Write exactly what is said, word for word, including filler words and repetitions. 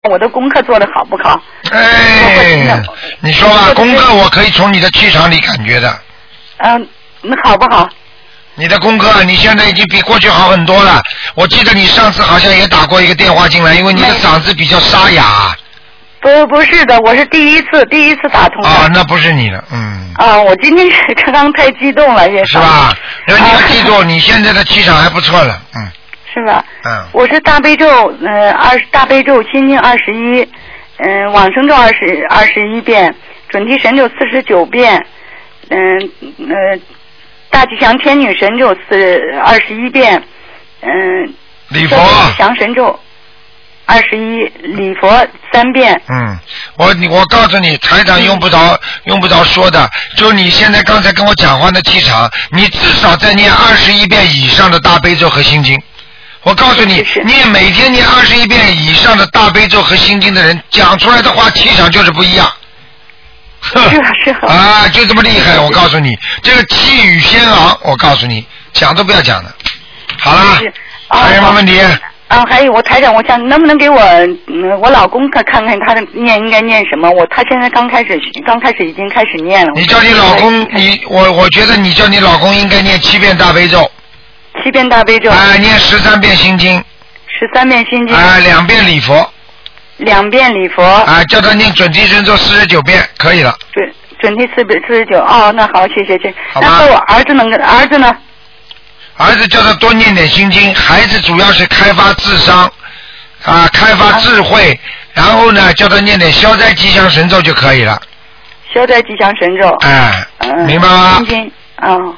我的功课做的好不好？ 哎，你说吧，功课我可以从你的气场里感觉的。 嗯，那好不好？ 你的功课你现在已经比过去好很多了。我记得你上次好像也打过一个电话进来，因为你的嗓子比较沙哑。 不，不是的，我是第一次，第一次打通的。 啊，那不是你的，嗯。 啊，我今天刚刚太激动了，也是吧？然后你要记住，啊、你现在的气场还不错了，嗯。 是吧？ 嗯。 我是大悲咒，呃，二大悲咒心经二十一，嗯，往生咒二十二十一遍，准提神咒四十九遍，嗯呃，大吉祥天女神咒四二十一遍，嗯。 礼佛。 祥神咒。二十一礼佛三遍。 嗯，我你我告诉你，台长用不着、嗯、用不着说的，就你现在刚才跟我讲话的气场，你至少在念二十一遍以上的大悲咒和心经。我告诉你，念每天念二十一遍以上的大悲咒和心经的人，讲出来的话气场就是不一样。 是啊是啊。 啊，就这么厉害！我告诉你，这个气宇轩昂，我告诉你，讲都不要讲的。好了，还有什么问题？ 啊，还有我台长，我想能不能给我嗯我老公看看看他的念应该念什么？我他现在刚开始刚开始已经开始念了。 你叫你老公，你我我觉得你叫你老公应该念七遍大悲咒。 七遍大悲咒。 啊，念十三遍心经。 十三遍心经。 啊，两遍礼佛。 两遍礼佛。 啊，叫他念准提神咒四十九遍，可以了。 准准提四四十九，哦，那好，谢谢谢。 好吧。 那我儿子能跟儿子呢？ 儿子叫他多念点心经，孩子主要是开发智商啊，开发智慧，啊、然后呢叫他念点消灾吉祥神咒就可以了。 消灾吉祥神咒。 哎， 嗯、 明白吗？ 心经，哦，